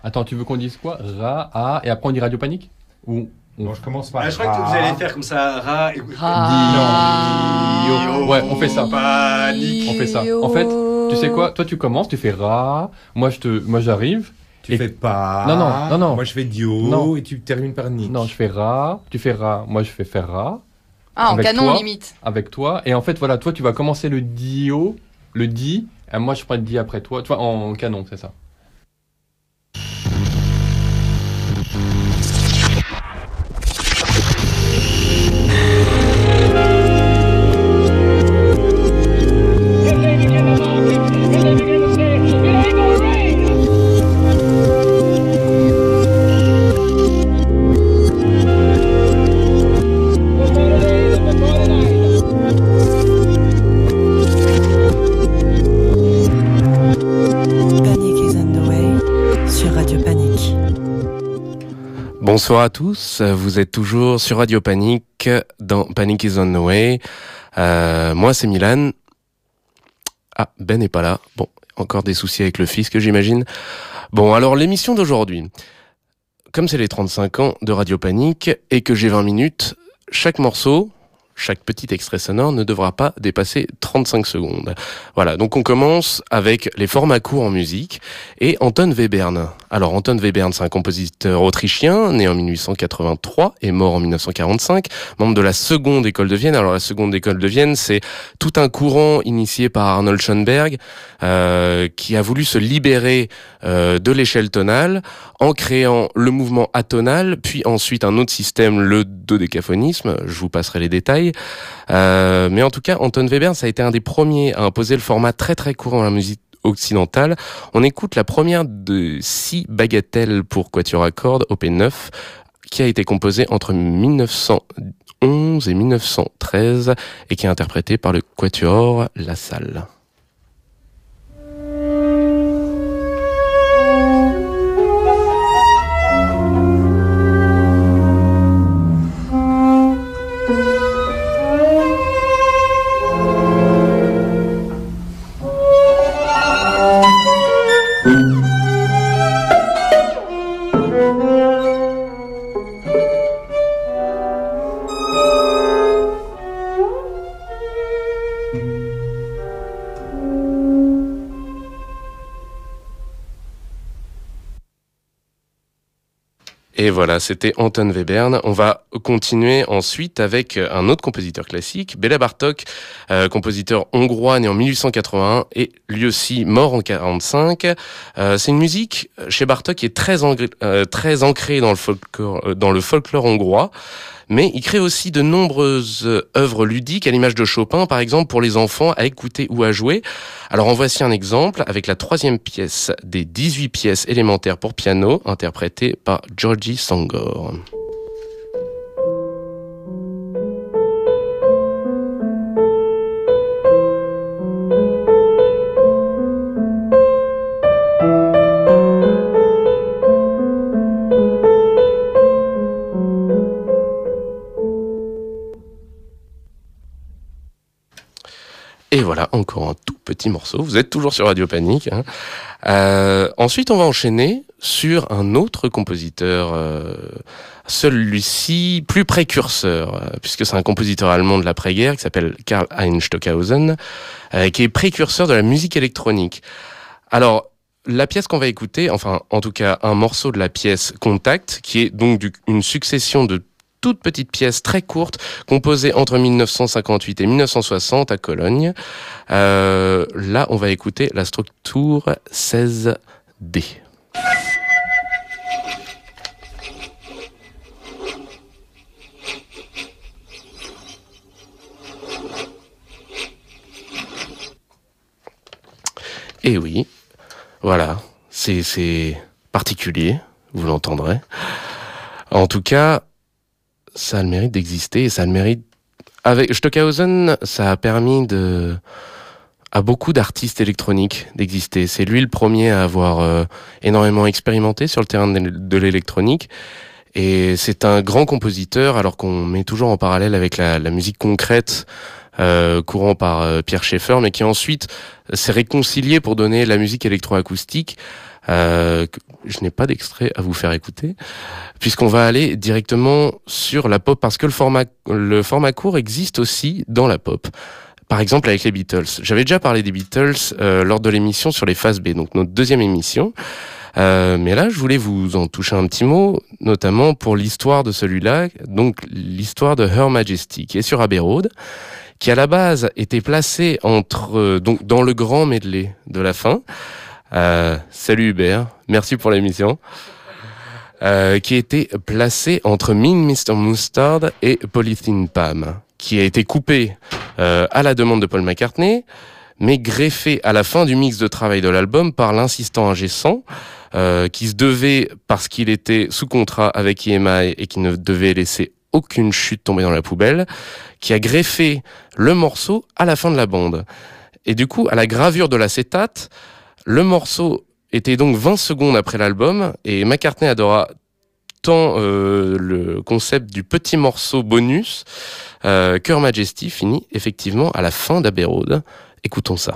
Attends, tu veux qu'on dise quoi? Ra, A, et après on dit Radio Panique? Ou Bon, je commence par. Je crois que vous allez faire comme ça, Ra et Dio. Ouais, on fait ça. Panique. On fait ça. En fait, tu sais quoi? Toi, tu commences, tu fais Ra. Moi, j'arrive. Tu Et- fais pas. Non. Moi, je fais Dio Non. et tu termines par Nick. Non, je fais Ra. Tu fais Ra. Moi, je fais faire Ra. Ah, en Avec canon toi. limite. Avec toi. Et en fait, voilà, toi, tu vas commencer le Dio, le Di. Et moi, je prends le Di après toi. Tu vois, en canon, c'est ça. Panic is on the way sur Radio Panic. Bonsoir à tous, vous êtes toujours sur Radio Panic dans Panic is on the way. Moi c'est Milan. Ah, Ben n'est pas là. Bon, encore des soucis avec le fisc j'imagine. Bon, alors l'émission d'aujourd'hui. Comme c'est les 35 ans de Radio Panic et que j'ai 20 minutes, chaque morceau, chaque petit extrait sonore ne devra pas dépasser 35 secondes. Voilà, donc on commence avec les formats courts en musique et Anton Webern. Alors Anton Webern, c'est un compositeur autrichien, né en 1883 et mort en 1945, membre de la seconde école de Vienne. Alors la seconde école de Vienne, c'est tout un courant initié par Arnold Schoenberg qui a voulu se libérer de l'échelle tonale en créant le mouvement atonal, puis ensuite un autre système, le dodécaphonisme. Je vous passerai les détails. Mais en tout cas, Anton Webern, ça a été un des premiers à imposer le format très très court dans la musique occidentale. On écoute la première de 6 bagatelles pour quatuor à cordes, op. 9, qui a été composée entre 1911 et 1913 et qui est interprétée par le quatuor La Salle. Et voilà, c'était Anton Webern. On va continuer ensuite avec un autre compositeur classique, Béla Bartók, compositeur hongrois né en 1881 et lui aussi mort en 1945. C'est une musique chez Bartók qui est très ancrée dans le folklore hongrois. Mais il crée aussi de nombreuses œuvres ludiques à l'image de Chopin, par exemple, pour les enfants à écouter ou à jouer. Alors en voici un exemple avec la 3e pièce des 18 pièces élémentaires pour piano, interprétée par György Szongor. Et voilà, encore un tout petit morceau. Vous êtes toujours sur Radio Panic. Ensuite, on va enchaîner sur un autre compositeur, celui-ci plus précurseur, puisque c'est un compositeur allemand de l'après-guerre qui s'appelle Karl-Heinz Stockhausen, qui est précurseur de la musique électronique. Alors, la pièce qu'on va écouter, enfin, en tout cas, un morceau de la pièce Contact, qui est donc une succession de toute petite pièce très courte composée entre 1958 et 1960 à Cologne. Là, on va écouter la structure 16D. Et oui, voilà, c'est particulier, vous l'entendrez. En tout cas, ça a le mérite d'exister et ça a le mérite... Avec Stockhausen, ça a permis à beaucoup d'artistes électroniques d'exister. C'est lui le premier à avoir énormément expérimenté sur le terrain de l'électronique. Et c'est un grand compositeur, alors qu'on met toujours en parallèle avec la musique concrète courant par Pierre Schaeffer, mais qui ensuite s'est réconcilié pour donner la musique électroacoustique Je n'ai pas d'extrait à vous faire écouter, puisqu'on va aller directement sur la pop, parce que le format court existe aussi dans la pop. Par exemple avec les Beatles. J'avais déjà parlé des Beatles lors de l'émission sur les phases B, donc notre deuxième émission. Mais là, je voulais vous en toucher un petit mot, notamment pour l'histoire de celui-là, donc l'histoire de Her Majesty, qui est sur Abbey Road, qui à la base était placé donc dans le grand medley de la fin. Salut Hubert, merci pour l'émission. Qui était placé entre Mean Mr. Mustard et Polythene Pam, qui a été coupé à la demande de Paul McCartney, mais greffé à la fin du mix de travail de l'album par l'insistant ingé son, qui se devait, parce qu'il était sous contrat avec EMI et qui ne devait laisser aucune chute tomber dans la poubelle, qui a greffé le morceau à la fin de la bande. Et du coup, à la gravure de l'acétate, le morceau était donc 20 secondes après l'album, et McCartney adora tant le concept du petit morceau bonus que Her Majesty finit effectivement à la fin d'Abbey Road. Écoutons ça.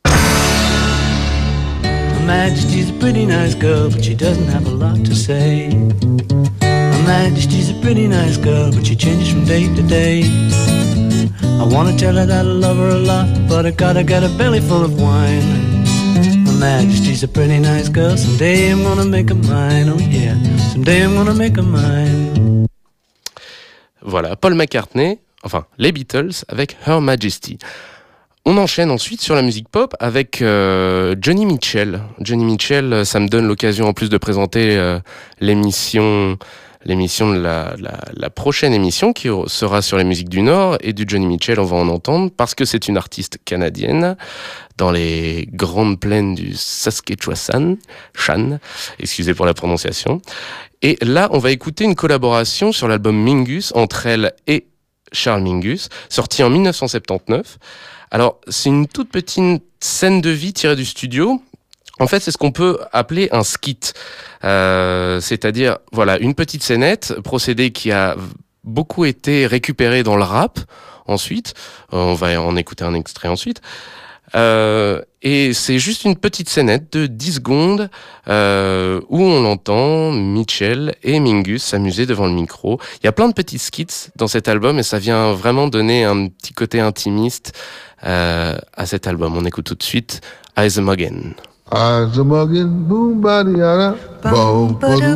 Her Majesty's a pretty nice girl, but she doesn't have a lot to say. Her Majesty's a pretty nice girl, but she changes from day to day. I wanna tell her that I love her a lot, but I gotta get a belly full of wine. Her Majesty's a pretty nice girl, someday I'm gonna make her mine, oh yeah, someday I'm gonna make her mine. Voilà, Paul McCartney, enfin les Beatles avec Her Majesty. On enchaîne ensuite sur la musique pop avec Johnny Mitchell. Johnny Mitchell, ça me donne l'occasion en plus de présenter l'émission de la prochaine émission qui sera sur les musiques du Nord, et du Johnny Mitchell on va en entendre parce que c'est une artiste canadienne dans les grandes plaines du Saskatchewan, excusez pour la prononciation. Et là on va écouter une collaboration sur l'album Mingus entre elle et Charles Mingus, sorti en 1979. Alors, c'est une toute petite scène de vie tirée du studio. En fait, c'est ce qu'on peut appeler un skit. C'est-à-dire, voilà, une petite scénette, procédé qui a beaucoup été récupéré dans le rap. Ensuite, on va en écouter un extrait ensuite. Et c'est juste une petite scénette de 10 secondes où on entend Mitchell et Mingus s'amuser devant le micro. Il y a plein de petits skits dans cet album et ça vient vraiment donner un petit côté intimiste à cet album. On écoute tout de suite Eyes a Muggin. Eyes a muggin, boom body yada, boom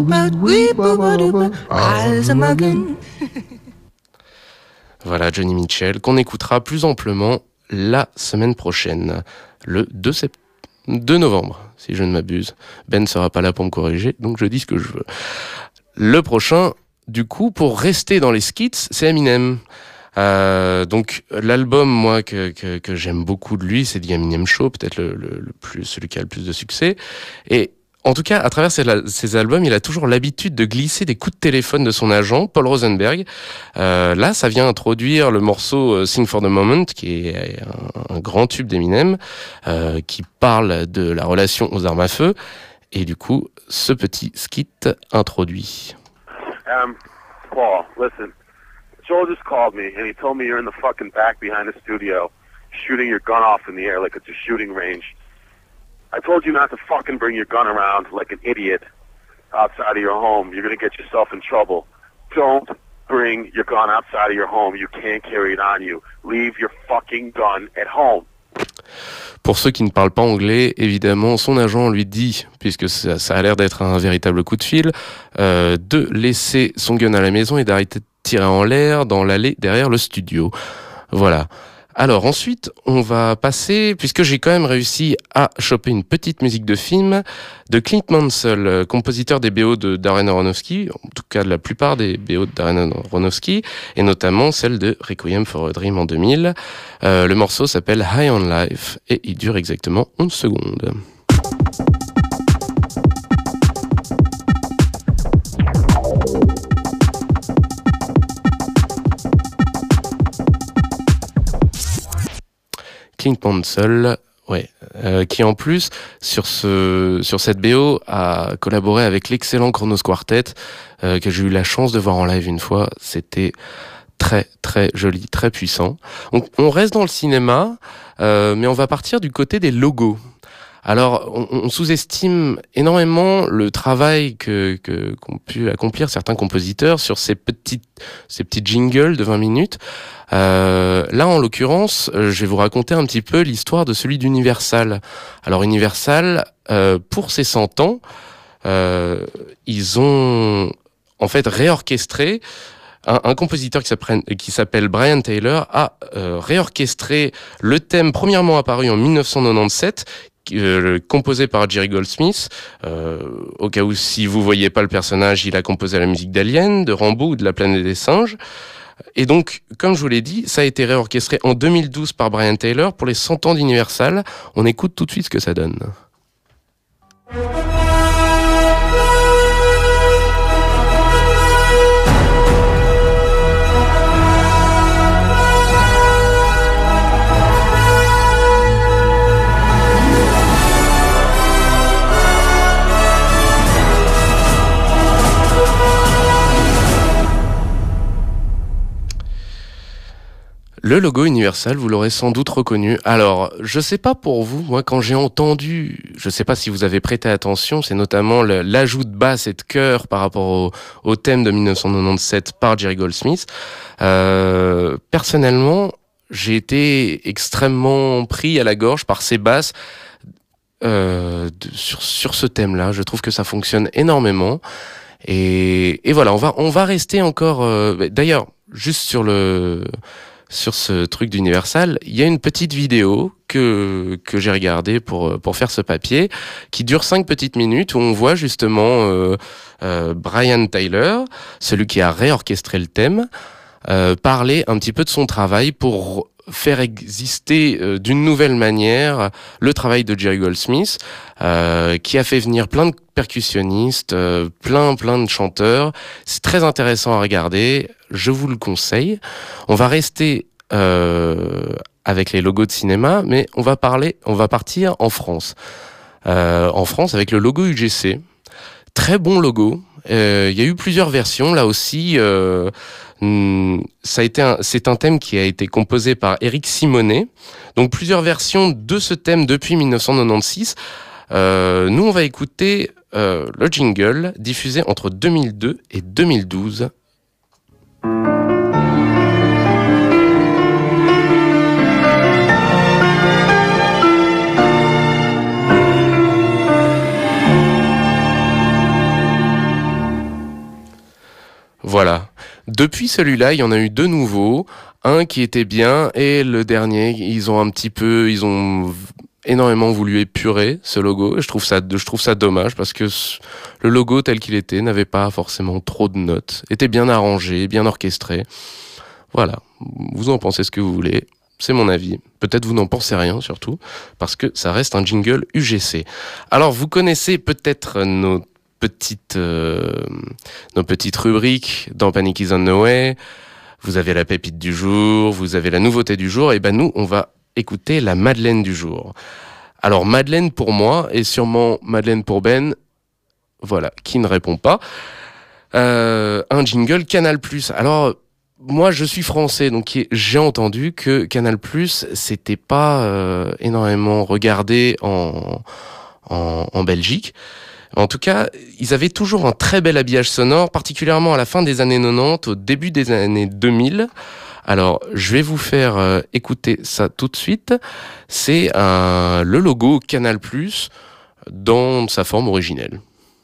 eyes a muggin. Voilà Johnny Mitchell qu'on écoutera plus amplement la semaine prochaine, le 2 novembre, si je ne m'abuse. Ben ne sera pas là pour me corriger, donc je dis ce que je veux. Le prochain, du coup, pour rester dans les skits, c'est Eminem. Donc l'album, moi, que j'aime beaucoup de lui, c'est The Eminem Show, peut-être celui qui a le plus de succès. Et en tout cas, à travers ces albums, il a toujours l'habitude de glisser des coups de téléphone de son agent, Paul Rosenberg. Là, ça vient introduire le morceau Sing for the Moment, qui est un grand tube d'Eminem, qui parle de la relation aux armes à feu. Et du coup, ce petit skit introduit. Paul, listen. Joel just called me, and he told me you're in the fucking back behind the studio, shooting your gun off in the air like it's a shooting range. I told you not to fucking bring your gun around like an idiot outside of your home. You're going to get yourself in trouble. Don't bring your gun outside of your home. You can't carry it on you. Leave your fucking gun at home. Pour ceux qui ne parlent pas anglais, évidemment, son agent lui dit, puisque ça a l'air d'être un véritable coup de fil, de laisser son gun à la maison et d'arrêter de tirer en l'air dans l'allée derrière le studio. Voilà. Alors ensuite, on va passer, puisque j'ai quand même réussi à choper une petite musique de film de Clint Mansell, compositeur des BO de Darren Aronofsky, en tout cas de la plupart des BO de Darren Aronofsky, et notamment celle de Requiem for a Dream en 2000. Le morceau s'appelle High on Life et il dure exactement 11 secondes. Clint Mansell, qui en plus sur cette BO a collaboré avec l'excellent Kronos Quartet que j'ai eu la chance de voir en live une fois. C'était très très joli, très puissant. On reste dans le cinéma, mais on va partir du côté des logos. Alors, on sous-estime énormément le travail qu'ont pu accomplir certains compositeurs sur ces petits jingles de 20 minutes. Là, en l'occurrence, je vais vous raconter un petit peu l'histoire de celui d'Universal. Alors, Universal, pour ses 100 ans, ils ont en fait réorchestré. Un compositeur qui s'appelle Brian Tyler a réorchestré le thème premièrement apparu en 1997, composé par Jerry Goldsmith. Au cas où si vous voyez pas le personnage, il a composé la musique d'Alien, de Rambo ou de La Planète des Singes. Et donc, comme je vous l'ai dit, ça a été réorchestré en 2012 par Brian Tyler pour les 100 ans d'Universal. On écoute tout de suite ce que ça donne. Le logo Universal, vous l'aurez sans doute reconnu. Alors, je sais pas pour vous, moi quand j'ai entendu, je sais pas si vous avez prêté attention, c'est notamment l'ajout de basse et de chœur par rapport au thème de 1997 par Jerry Goldsmith. Personnellement, j'ai été extrêmement pris à la gorge par ces basses sur ce thème-là. Je trouve que ça fonctionne énormément. Et voilà, on va rester encore. D'ailleurs, juste sur ce truc d'Universal, il y a une petite vidéo que j'ai regardée pour faire ce papier, qui dure 5 petites minutes, où on voit justement Brian Tyler, celui qui a réorchestré le thème, parler un petit peu de son travail pour faire exister d'une nouvelle manière le travail de Jerry Goldsmith, qui a fait venir plein de percussionnistes, plein de chanteurs. C'est très intéressant à regarder, je vous le conseille. On va rester avec les logos de cinéma, mais on va partir en France. En France avec le logo UGC. Très bon logo. Il y a eu plusieurs versions là aussi. C'est un thème qui a été composé par Eric Simonet. Donc plusieurs versions de ce thème depuis 1996. Nous, on va écouter le jingle diffusé entre 2002 et 2012. Voilà. Depuis celui-là, il y en a eu 2 nouveaux. Un qui était bien et le dernier, ils ont énormément voulu épurer ce logo. Je trouve ça dommage parce que le logo tel qu'il était n'avait pas forcément trop de notes. Était bien arrangé, bien orchestré. Voilà. Vous en pensez ce que vous voulez. C'est mon avis. Peut-être vous n'en pensez rien surtout parce que ça reste un jingle UGC. Alors vous connaissez peut-être nos petites rubriques dans Panic is on the way. Vous avez la pépite du jour, vous avez la nouveauté du jour, et ben nous, on va écouter la Madeleine du jour. Alors Madeleine pour moi, et sûrement Madeleine pour Ben, voilà, qui ne répond pas. Un jingle Canal+. Alors, moi je suis français, donc j'ai entendu que Canal+, c'était pas énormément regardé en Belgique. En tout cas, ils avaient toujours un très bel habillage sonore, particulièrement à la fin des années 90, au début des années 2000. Alors, je vais vous faire écouter ça tout de suite. C'est le logo Canal+, dans sa forme originelle.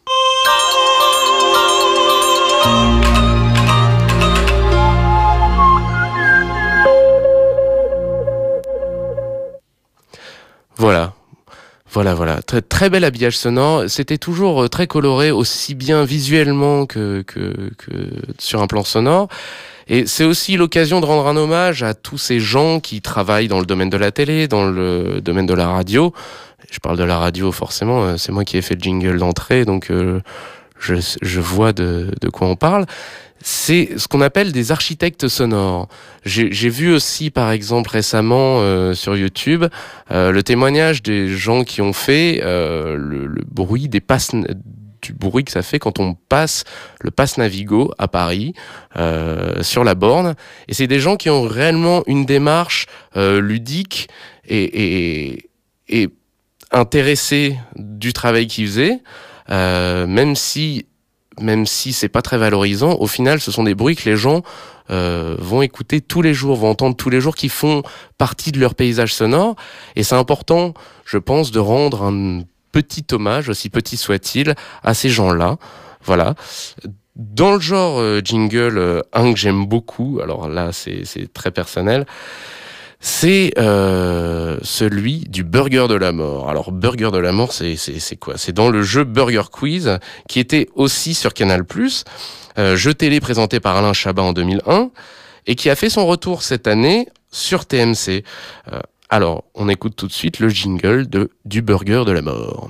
Voilà. Voilà. Très bel habillage sonore. C'était toujours très coloré, aussi bien visuellement que sur un plan sonore. Et c'est aussi l'occasion de rendre un hommage à tous ces gens qui travaillent dans le domaine de la télé, dans le domaine de la radio. Je parle de la radio, forcément. C'est moi qui ai fait le jingle d'entrée, donc je vois de quoi on parle. C'est ce qu'on appelle des architectes sonores. J'ai vu aussi, par exemple, récemment sur YouTube, le témoignage des gens qui ont fait le bruit du bruit que ça fait quand on passe le pass Navigo à Paris sur la borne. Et c'est des gens qui ont réellement une démarche ludique et intéressés du travail qu'ils faisaient, même si c'est pas très valorisant, au final, ce sont des bruits que les gens vont écouter tous les jours, vont entendre tous les jours, qui font partie de leur paysage sonore. Et c'est important, je pense, de rendre un petit hommage, aussi petit soit-il, à ces gens-là. Voilà. Dans le genre jingle, un que j'aime beaucoup, alors là, c'est très personnel, c'est celui du Burger de la Mort. Alors Burger de la Mort, c'est quoi ? C'est dans le jeu Burger Quiz, qui était aussi sur Canal+, jeu télé présenté par Alain Chabat en 2001, et qui a fait son retour cette année sur TMC. Alors, on écoute tout de suite le jingle du Burger de la Mort.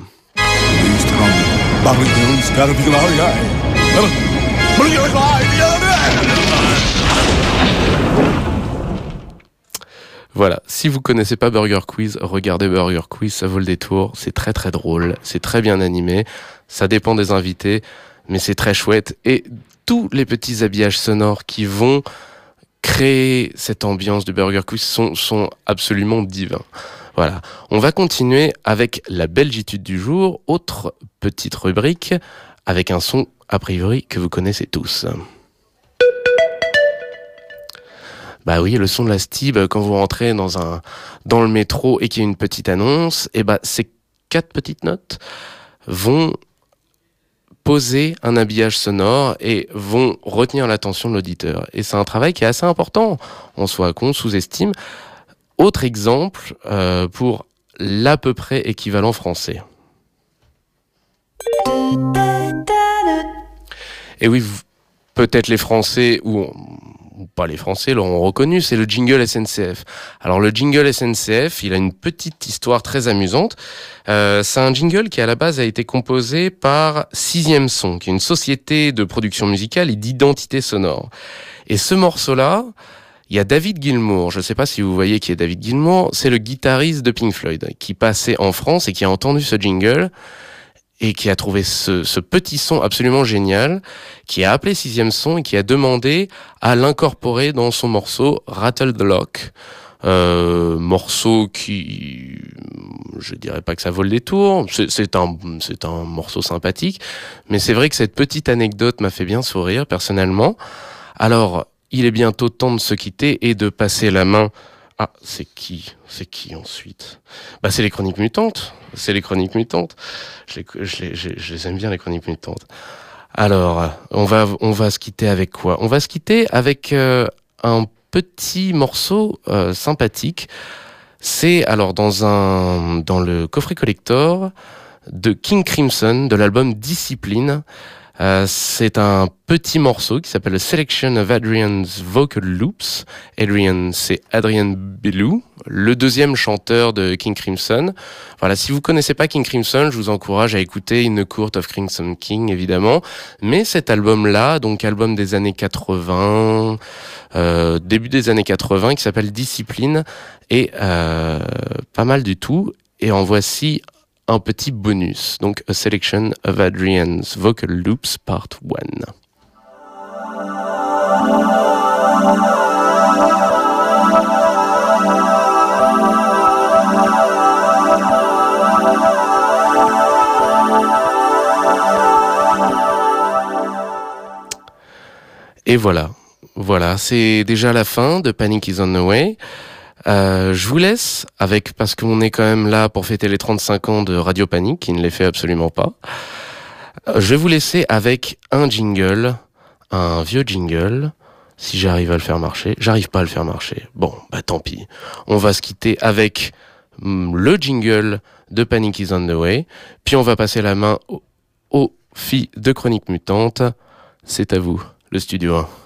Voilà, si vous connaissez pas Burger Quiz, regardez Burger Quiz, ça vaut le détour, c'est très très drôle, c'est très bien animé, ça dépend des invités, mais c'est très chouette, et tous les petits habillages sonores qui vont créer cette ambiance du Burger Quiz sont absolument divins. Voilà, on va continuer avec la Belgitude du jour, autre petite rubrique, avec un son a priori que vous connaissez tous. Bah oui, le son de la Stib, quand vous rentrez dans le métro et qu'il y a une petite annonce, et bah ces 4 petites notes vont poser un habillage sonore et vont retenir l'attention de l'auditeur. Et c'est un travail qui est assez important en soi, qu'on sous-estime. Autre exemple pour l'à peu près équivalent français. Et oui, peut-être les Français ou pas les Français l'auront reconnu, c'est le jingle SNCF. Alors le jingle SNCF, il a une petite histoire très amusante. C'est un jingle qui à la base a été composé par Sixième Son, qui est une société de production musicale et d'identité sonore. Et ce morceau-là, il y a David Gilmour, je ne sais pas si vous voyez qui est David Gilmour, c'est le guitariste de Pink Floyd, qui passait en France et qui a entendu ce jingle et qui a trouvé ce petit son absolument génial, qui a appelé Sixième Son et qui a demandé à l'incorporer dans son morceau Rattle the Lock. Morceau qui, je dirais pas que ça vaut le détour, c'est un morceau sympathique, mais c'est vrai que cette petite anecdote m'a fait bien sourire personnellement. Alors, il est bientôt temps de se quitter et de passer la main. Ah, c'est qui ensuite ? Bah, c'est les Chroniques Mutantes. C'est les Chroniques Mutantes. Je les aime bien, les Chroniques Mutantes. Alors, on va se quitter avec quoi ? On va se quitter avec un petit morceau sympathique. C'est alors dans le coffret collector de King Crimson, de l'album Discipline. C'est un petit morceau qui s'appelle A Selection of Adrian's Vocal Loops. Adrian, c'est Adrian Belew, le deuxième chanteur de King Crimson. Voilà, si vous connaissez pas King Crimson, je vous encourage à écouter In the Court of Crimson King, évidemment. Mais cet album-là, donc album des années 80, début des années 80, qui s'appelle Discipline, est pas mal du tout. Et en voici un petit bonus, donc A Selection of Adrian's Vocal Loops Part 1. Et voilà, c'est déjà la fin de Panic is on the Way. Je vous laisse avec, parce qu'on est quand même là pour fêter les 35 ans de Radio Panic, qui ne les fait absolument pas. Je vais vous laisser avec un jingle, un vieux jingle, si j'arrive à le faire marcher. J'arrive pas à le faire marcher. Bon, bah tant pis. On va se quitter avec le jingle de Panic is on the Way, puis on va passer la main aux filles de Chroniques Mutantes. C'est à vous, le Studio 1.